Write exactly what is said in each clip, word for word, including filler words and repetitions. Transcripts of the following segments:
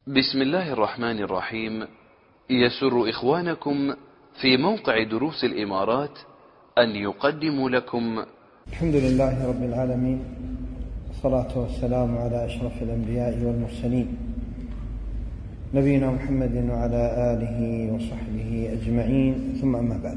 بسم الله الرحمن الرحيم. يسر إخوانكم في موقع دروس الإمارات أن يقدموا لكم الحمد لله رب العالمين، والصلاة والسلام على أشرف الأنبياء والمرسلين نبينا محمد وعلى آله وصحبه أجمعين، ثم أما بعد.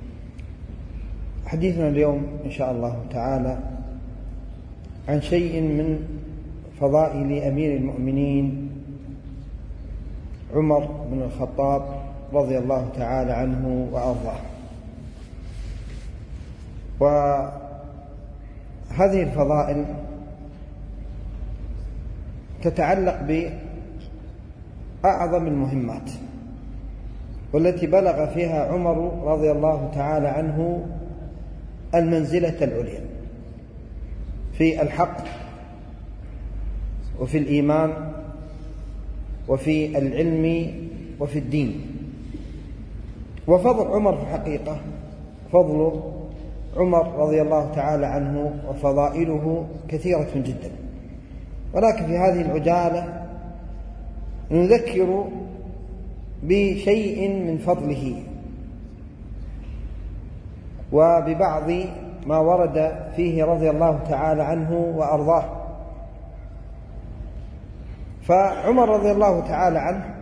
حديثنا اليوم إن شاء الله تعالى عن شيء من فضائل أمير المؤمنين عمر بن الخطاب رضي الله تعالى عنه وأرضاه. وهذه الفضائل تتعلق بأعظم المهمات والتي بلغ فيها عمر رضي الله تعالى عنه المنزلة العليا في الحق وفي الإيمان وفي العلم وفي الدين. وفضل عمر في الحقيقة، فضل عمر رضي الله تعالى عنه وفضائله كثيرة جدا، ولكن في هذه العجالة نذكر بشيء من فضله وببعض ما ورد فيه رضي الله تعالى عنه وأرضاه. فعمر رضي الله تعالى عنه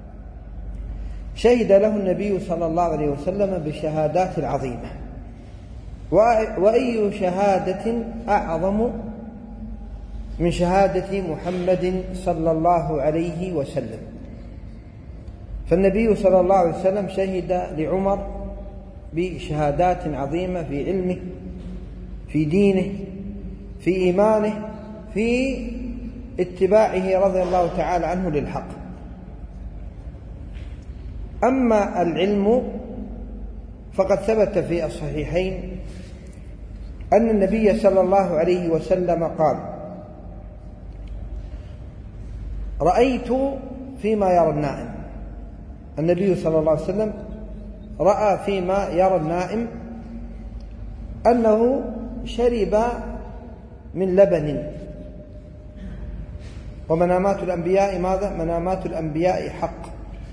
شهد له النبي صلى الله عليه وسلم بشهادات عظيمة، وأي شهادة أعظم من شهادة محمد صلى الله عليه وسلم. فالنبي صلى الله عليه وسلم شهد لعمر بشهادات عظيمة في علمه، في دينه، في إيمانه، في اتباعه رضي الله تعالى عنه للحق. أما العلم فقد ثبت في الصحيحين أن النبي صلى الله عليه وسلم قال: رأيت فيما يرى النائم. النبي صلى الله عليه وسلم رأى فيما يرى النائم أنه شرب من لبن. ومنامات الأنبياء ماذا؟ منامات الأنبياء حق،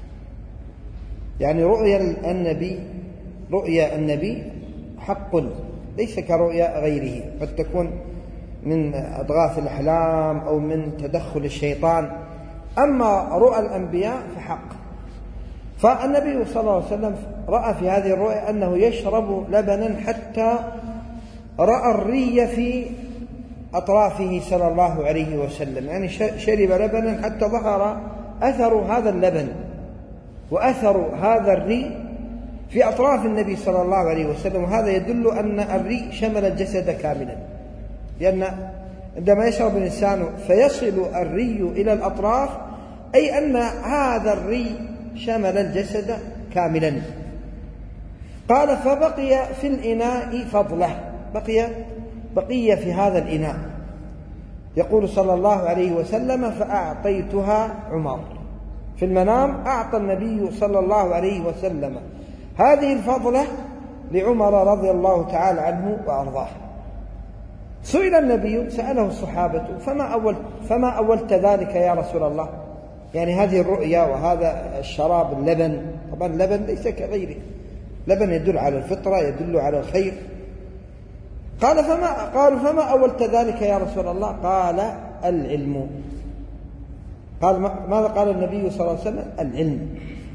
يعني رؤيا النبي رؤيا النبي حق، ليس كرؤيا غيره، قد تكون من أضغاث الأحلام أو من تدخل الشيطان، أما رؤى الأنبياء فحق. فالنبي صلى الله عليه وسلم رأى في هذه الرؤيا أنه يشرب لبنا حتى رأى الري في أطرافه صلى الله عليه وسلم، يعني شرب لبنا حتى ظهر أثر هذا اللبن وأثر هذا الري في أطراف النبي صلى الله عليه وسلم. وهذا يدل أن الري شمل الجسد كاملا، لأن عندما يشرب الإنسان فيصل الري إلى الأطراف أي أن هذا الري شمل الجسد كاملا. قال: فبقي في الإناء فضله، بقي بقي في هذا الإناء. يقول صلى الله عليه وسلم: فأعطيتها عمر. في المنام أعطى النبي صلى الله عليه وسلم هذه الفضلة لعمر رضي الله تعالى عنه وأرضاه. سئل النبي، سأله الصحابة: فما أول فما أولت ذلك يا رسول الله؟ يعني هذه الرؤيا وهذا الشراب اللبن، طبعا اللبن ليس كغيره، لبن يدل على الفطرة، يدل على الخير. قال فما قالوا فما أولت ذلك يا رسول الله؟ قال: العلم. قال ماذا قال النبي صلى الله عليه وسلم؟ العلم.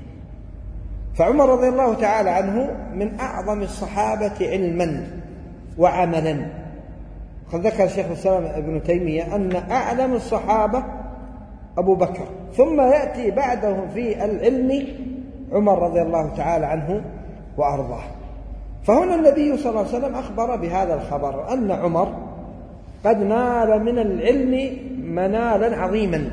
فعمر رضي الله تعالى عنه من أعظم الصحابة علما وعملا. قد ذكر الشيخ الإسلام ابن تيمية أن أعلم الصحابة أبو بكر، ثم يأتي بعدهم في العلم عمر رضي الله تعالى عنه وأرضاه. فهنا النبي صلى الله عليه وسلم أخبر بهذا الخبر أن عمر قد نال من العلم منالا عظيما،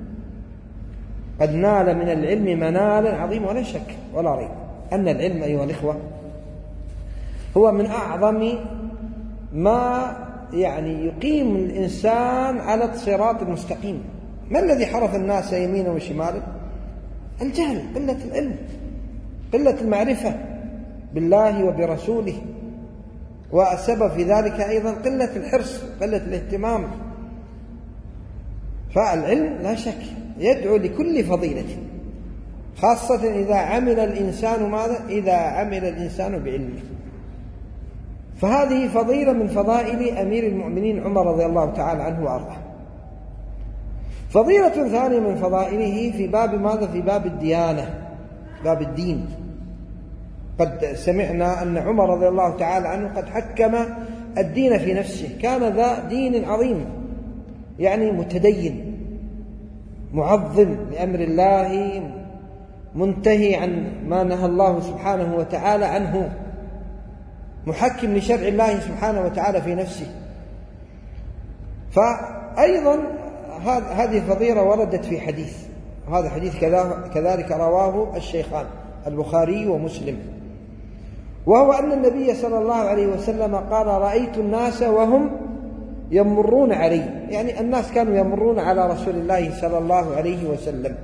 قد نال من العلم منالا عظيما، ولا شك ولا ريب أن العلم أيها الإخوة هو من أعظم ما يعني يقيم الإنسان على الصراط المستقيم. ما الذي حرف الناس يمينا وشمالا؟ الجهل، قلة العلم، قلة المعرفة بالله وبرسوله، والسبب في ذلك أيضا قلة الحرص، قلة الاهتمام. فالعلم لا شك يدعو لكل فضيلة، خاصة إذا عمل الإنسان ماذا؟ إذا عمل الإنسان بعلمه. فهذه فضيلة من فضائل أمير المؤمنين عمر رضي الله تعالى عنه وأرضاه. فضيلة ثانية من فضائله في باب ماذا؟ في باب الديانة، باب الدين. قد سمعنا أن عمر رضي الله تعالى عنه قد حكم الدين في نفسه، كان ذا دين عظيم، يعني متدين معظم لأمر الله، منتهي عن ما نهى الله سبحانه وتعالى عنه، محكم لشرع الله سبحانه وتعالى في نفسه. فأيضا هذه الفضيلة وردت في حديث، هذا حديث كذلك رواه الشيخان البخاري ومسلم، وهو أن النبي صلى الله عليه وسلم قال: رأيت الناس وهم يمرون علي، يعني الناس كانوا يمرون على رسول الله صلى الله عليه وسلم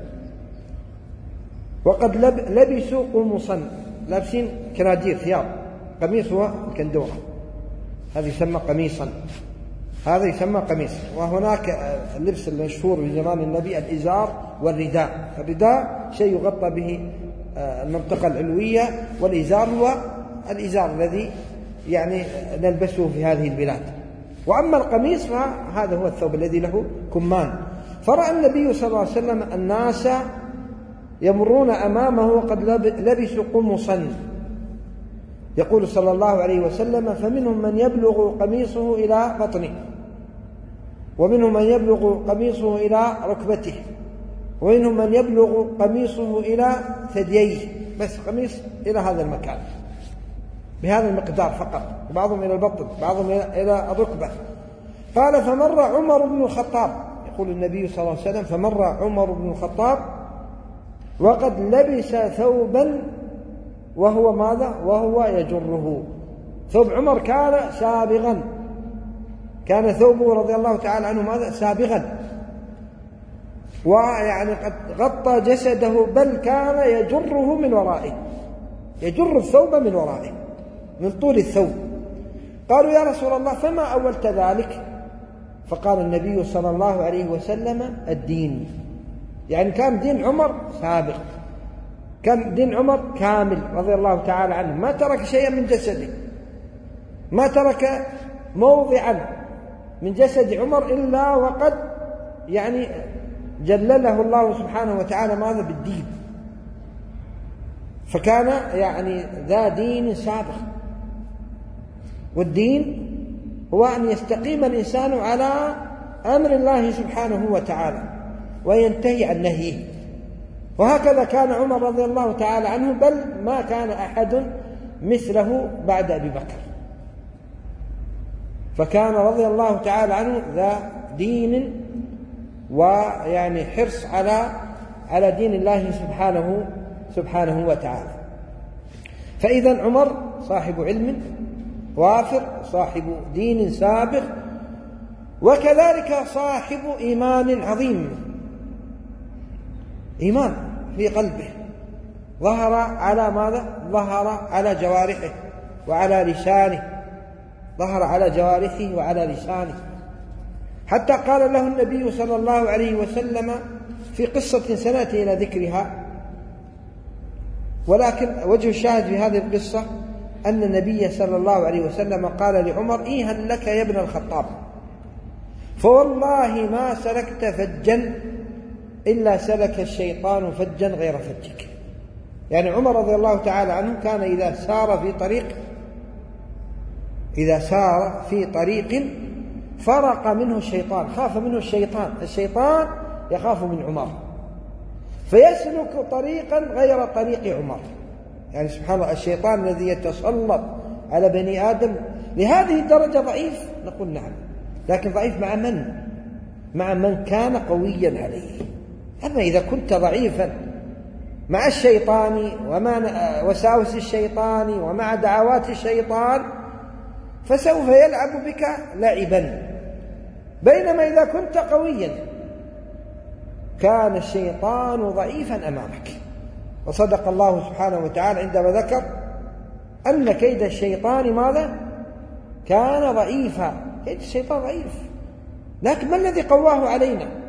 وقد لبسوا قمصا، لابسين كنادير ثياب، قميص هو الكندورة، هذا يسمى قميصا، هذا يسمى قميص. وهناك اللبس المشهور في زمان النبي الإزار والرداء. الرداء شيء يغطى به المنطقة العلوية، والإزار هو الإزار الذي يعني نلبسه في هذه البلاد. وأما القميص فهذا هو الثوب الذي له كمان. فرأى النبي صلى الله عليه وسلم الناس يمرون أمامه وقد لبسوا قمصا، يقول صلى الله عليه وسلم: فمنهم من يبلغ قميصه إلى بطنه، ومنهم من يبلغ قميصه إلى ركبته، ومنهم من يبلغ قميصه إلى ثدييه، بس قميص إلى هذا المكان بهذا المقدار فقط، بعضهم إلى البطن، بعضهم إلى الركبة. قال: فمر عمر بن الخطاب، يقول النبي صلى الله عليه وسلم: فمر عمر بن الخطاب وقد لبس ثوبا وهو ماذا؟ وهو يجره. ثوب عمر كان سابغا، كان ثوبه رضي الله تعالى عنه ماذا؟ سابغا، ويعني قد غطى جسده، بل كان يجره من ورائه، يجر الثوب من ورائه من طول الثوب. قالوا: يا رسول الله فما أولت ذلك؟ فقال النبي صلى الله عليه وسلم: الدين. يعني كان دين عمر سابق، كان دين عمر كامل رضي الله تعالى عنه، ما ترك شيئا من جسده، ما ترك موضعا من جسد عمر إلا وقد يعني جلله الله سبحانه وتعالى ماذا؟ بالدين. فكان يعني ذا دين سابق. والدين هو أن يستقيم الإنسان على أمر الله سبحانه وتعالى وينتهي عن نهيه. وهكذا كان عمر رضي الله تعالى عنه، بل ما كان أحد مثله بعد أبي بكر. فكان رضي الله تعالى عنه ذا دين ويعني حرص على على دين الله سبحانه سبحانه وتعالى. فإذا عمر صاحب علم وافر، صاحب دين سابق، وكذلك صاحب إيمان عظيم، إيمان في قلبه ظهر على ماذا؟ ظهر على جوارحه وعلى لسانه، ظهر على جوارحه وعلى لسانه، حتى قال له النبي صلى الله عليه وسلم في قصة سنأتي إلى ذكرها، ولكن وجه الشاهد في هذه القصة أن النبي صلى الله عليه وسلم قال لعمر: إيها لك يا ابن الخطاب، فوالله ما سلكت فجا إلا سلك الشيطان فجا غير فجك. يعني عمر رضي الله تعالى عنه كان إذا سار في طريق إذا سار في طريق فرق منه الشيطان، خاف منه الشيطان، الشيطان يخاف من عمر، فيسلك طريقا غير طريق عمر. يعني سبحان الله، الشيطان الذي يتسلط على بني آدم لهذه الدرجة ضعيف؟ نقول نعم، لكن ضعيف مع من؟ مع من كان قويا عليه. أما إذا كنت ضعيفا مع الشيطان ومع وساوس الشيطان ومع دعوات الشيطان فسوف يلعب بك لعبا، بينما إذا كنت قويا كان الشيطان ضعيفا أمامك. وصدق الله سبحانه وتعالى عندما ذكر أن كيد الشيطان ماذا؟ كان ضعيفا. كيد الشيطان ضعيف، لكن ما الذي قواه علينا؟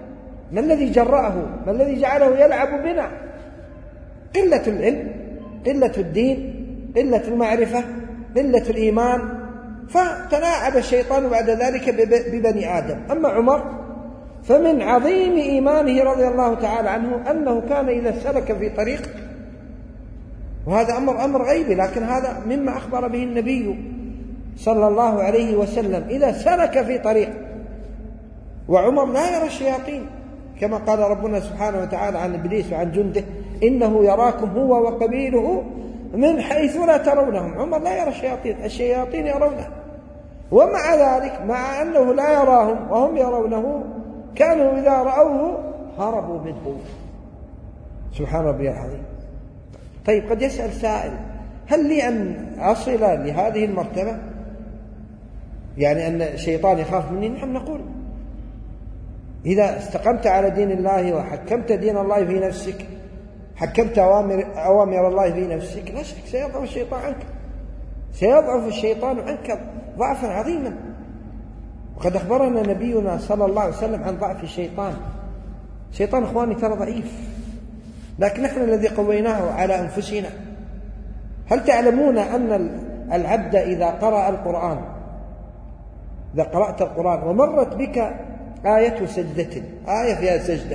ما الذي جرأه؟ ما الذي جعله يلعب بنا؟ قلة العلم، قلة الدين، قلة المعرفة، قلة الإيمان، فتلاعب الشيطان بعد ذلك ببني آدم. أما عمر فمن عظيم إيمانه رضي الله تعالى عنه أنه كان إذا سلك في طريق، وهذا أمر أمر غيبي لكن هذا مما أخبر به النبي صلى الله عليه وسلم، إذا سلك في طريق، وعمر لا يرى الشياطين كما قال ربنا سبحانه وتعالى عن إبليس وعن جنده إنه يراكم هو وقبيله من حيث لا ترونهم. عمر لا يرى الشياطين، الشياطين يرونه، ومع ذلك مع أنه لا يراهم وهم يرونه كانوا إذا رأوه هربوا منه. سبحان ربي العظيم. طيب قد يسأل سائل هل لي أن أصل لهذه المرتبة، يعني أن الشيطان يخاف مني؟ نعم نقول إذا استقمت على دين الله وحكمت دين الله في نفسك، حكمت أوامر, أوامر الله في نفسك، لا شك سيضعف الشيطان عنك، سيضعف الشيطان عنك ضعفا عظيما. وقد أخبرنا نبينا صلى الله عليه وسلم عن ضعف الشيطان. الشيطان إخواني ترى ضعيف، لكن نحن الذي قويناه على أنفسنا. هل تعلمون أن العبد إذا قرأ القرآن، إذا قرأت القرآن ومرت بك آية سجدة، آية فيها سجدة،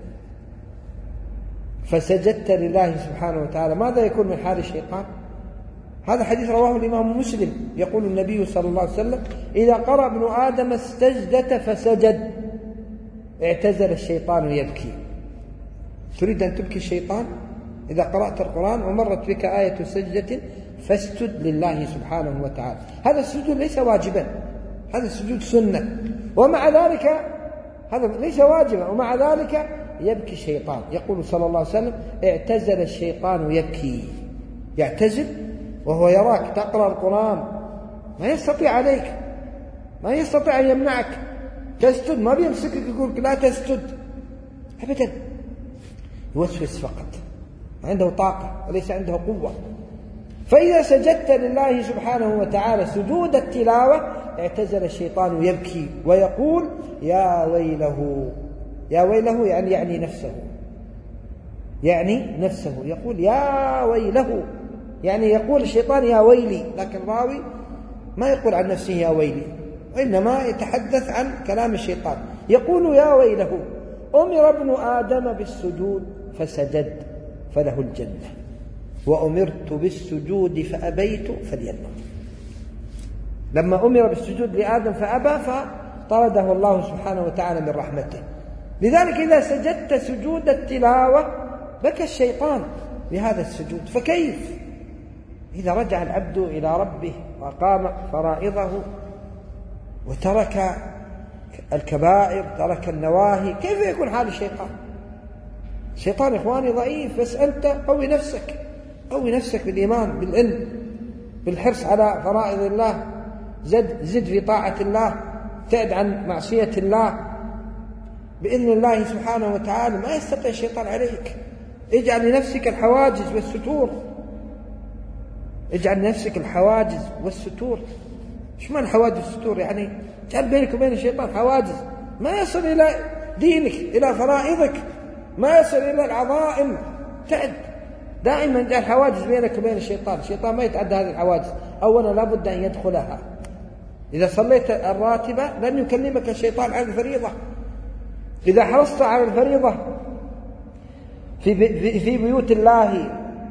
فسجدت لله سبحانه وتعالى، ماذا يكون من حال الشيطان؟ هذا حديث رواه الإمام مسلم، يقول النبي صلى الله عليه وسلم إذا قرأ ابن آدم السجدة فسجد اعتزل الشيطان يبكي. تريد أن تبكي الشيطان؟ إذا قرأت القرآن ومرت بك آية سجدة فاسجد لله سبحانه وتعالى. هذا السجود ليس واجبا، هذا السجود سنة، ومع ذلك هذا ليس واجبا، ومع ذلك يبكي الشيطان. يقول صلى الله عليه وسلم اعتزل الشيطان يبكي، يعتزل وهو يراك تقرأ القرآن، ما يستطيع عليك، ما يستطيع أن يمنعك تسجد، ما بيمسكك يقولك لا تسجد أبدا، يوسوس فقط، عنده طاقة وليس عنده قوة. فإذا سجدت لله سبحانه وتعالى سجود التلاوة اعتزل الشيطان يبكي ويقول يا ويله. يا ويله يعني يعني نفسه، يعني نفسه، يقول يا ويله، يعني يقول الشيطان يا ويلي، لكن الراوي ما يقول عن نفسه يا ويلي، وإنما يتحدث عن كلام الشيطان. يقول يا ويله أمر ابن آدم بالسجود فسجد فله الجنة، وأمرت بالسجود فأبيت فلينه. لما أمر بالسجود لآدم فأبى فطرده الله سبحانه وتعالى من رحمته. لذلك إذا سجدت سجود التلاوة بكى الشيطان بهذا السجود، فكيف إذا رجع العبد إلى ربه وقام فرائضه وترك الكبائر، ترك النواهي، كيف يكون حال الشيطان؟ الشيطان إخواني ضعيف، بس أنت قوي نفسك، قوي نفسك بالإيمان، بالعلم، بالحرص على فرائض الله، زد زد في طاعة الله، ابتعد عن معصية الله، بإذن الله سبحانه وتعالى ما يستطيع الشيطان عليك. اجعل لنفسك الحواجز والستور، اجعل لنفسك الحواجز والستور. ايش معنى الحواجز والستور؟ يعني اجعل بينك وبين الشيطان حواجز، ما يصل إلى دينك، إلى فرائضك، ما يصل إلى العظائم. تعد دائما، اجعل حواجز بينك وبين الشيطان. الشيطان ما يتعدى هذه الحواجز، أولا لابد أن يدخلها. إذا صليت الراتبة لن يكلمك الشيطان عن الفريضة. إذا حرصت على الفريضة في في بيوت الله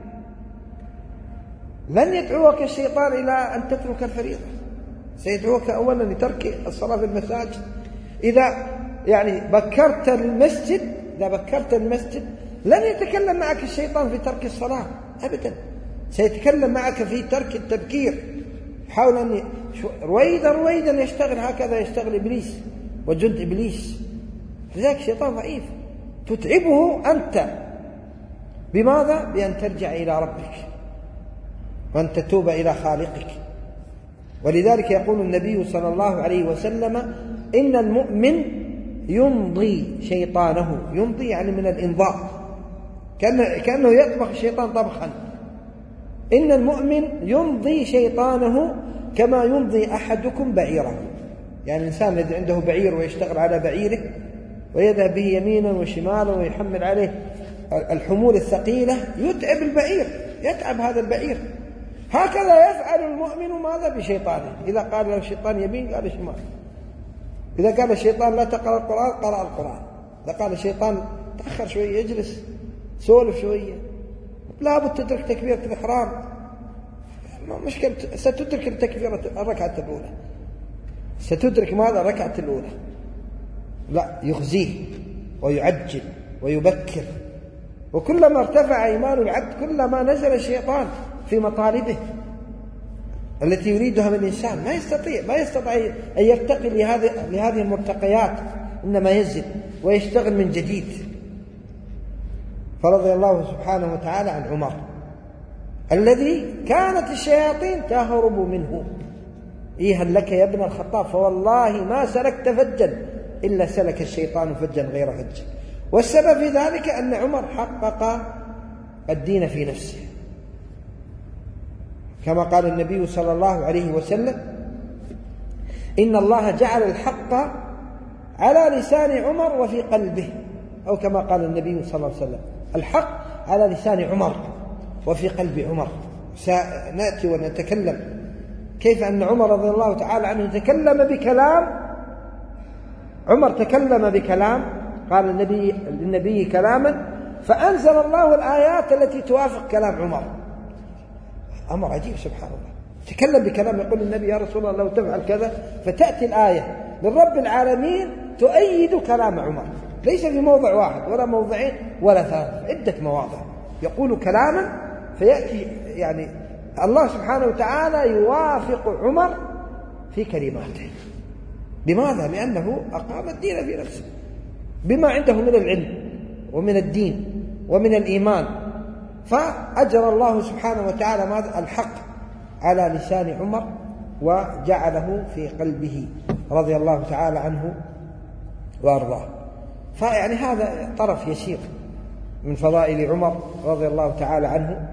لن يدعوك الشيطان إلى أن تترك الفريضة، سيدعوك أولا لترك الصلاة في المساجد. إذا يعني بكرت المسجد، إذا بكرت المسجد لن يتكلم معك الشيطان في ترك الصلاة أبدا، سيتكلم معك في ترك التبكير. حاول أن رويدا رويدا يشتغل، هكذا يشتغل إبليس وجند إبليس. لذلك الشيطان ضعيف، تتعبه أنت بماذا؟ بأن ترجع إلى ربك وأن تتوب إلى خالقك. ولذلك يقول النبي صلى الله عليه وسلم إن المؤمن يمضي شيطانه، يمضي يعني من الإنضاء، كأنه يطبخ الشيطان طبخا. إن المؤمن يمضي شيطانه كما يمضي أحدكم بعيره، يعني الإنسان الذي عنده بعير ويشتغل على بعيره ويذهب به يمينا وشمالا ويحمل عليه الحمول الثقيلة، يتعب البعير، يتعب هذا البعير. هكذا يفعل المؤمن ماذا بشيطانه؟ إذا قال له الشيطان يمين قال شمال، إذا قال الشيطان لا تقرأ القرآن قرأ القرآن، إذا قال الشيطان تأخر شوية يجلس سولف شوية، لا بد تدرك تكبيرة الإحرام، مشكلة ستدرك التكبيرة الركعة الأولى، ستدرك ماذا الركعة الأولى، لا يخزيه ويعجل ويبكر. وكلما ارتفع إيمان العبد كلما نزل الشيطان في مطالبه التي يريدها من الإنسان، ما يستطيع ما يستطيع أن يرتقي لهذه لهذه المرتقيات، إنما ينزل ويشتغل من جديد. فرضي الله سبحانه وتعالى عن عمر الذي كانت الشياطين تهرب منه. إيها لك يا ابن الخطاب، فوالله ما سلكت فجا إلا سلك الشيطان فجا غير فج. والسبب في ذلك أن عمر حقق الدين في نفسه، كما قال النبي صلى الله عليه وسلم: إن الله جعل الحق على لسان عمر وفي قلبه، أو كما قال النبي صلى الله عليه وسلم: الحق على لسان عمر وفي قلب عمر. سنأتي ونتكلم كيف أن عمر رضي الله تعالى عنه تكلم بكلام، عمر تكلم بكلام، قال النبي للنبي كلاما فأنزل الله الآيات التي توافق كلام عمر. أمر عجيب سبحان الله، تكلم بكلام يقول النبي: يا رسول الله لو تفعل كذا، فتأتي الآية من رب العالمين تؤيد كلام عمر، ليس في موضع واحد ولا موضعين ولا ثلاثة، عدة مواضع يقول كلاما فيأتي يعني الله سبحانه وتعالى يوافق عمر في كلماته. لماذا؟ لأنه أقام الدين في نفسه بما عنده من العلم ومن الدين ومن الإيمان، فأجرى الله سبحانه وتعالى ماذا؟ الحق على لسان عمر وجعله في قلبه رضي الله تعالى عنه وأرضاه. فيعني هذا طرف يسير من فضائل عمر رضي الله تعالى عنه،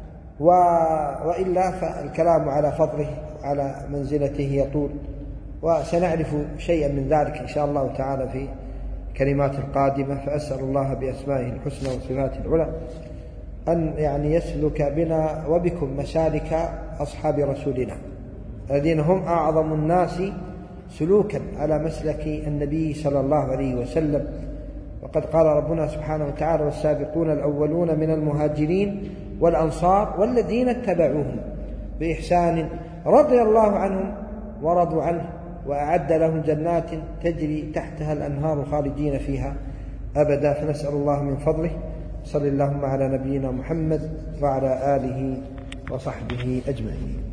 وإلا فالكلام على فضله على منزلته يطول، وسنعرف شيئا من ذلك إن شاء الله تعالى في كلمات القادمة. فأسأل الله بأسمائه الحسنى وصفاته العلى أن يعني يسلك بنا وبكم مسالك أصحاب رسولنا الذين هم أعظم الناس سلوكا على مسلك النبي صلى الله عليه وسلم. وقد قال ربنا سبحانه وتعالى: والسابقون الأولون من المهاجرين والأنصار والذين اتبعوهم بإحسان رضي الله عنهم ورضوا عنه وأعد لهم جنات تجري تحتها الأنهار خالدين فيها أبدا. فنسأل الله من فضله. صلى اللهم على نبينا محمد وعلى آله وصحبه أجمعين.